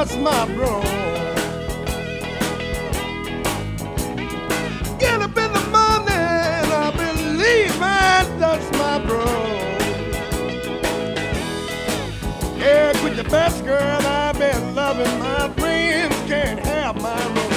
dust my broom. Get up in the morning, I believe I dust my broom. Yeah, quit your best, girl, I've been loving my friends, can't have my room.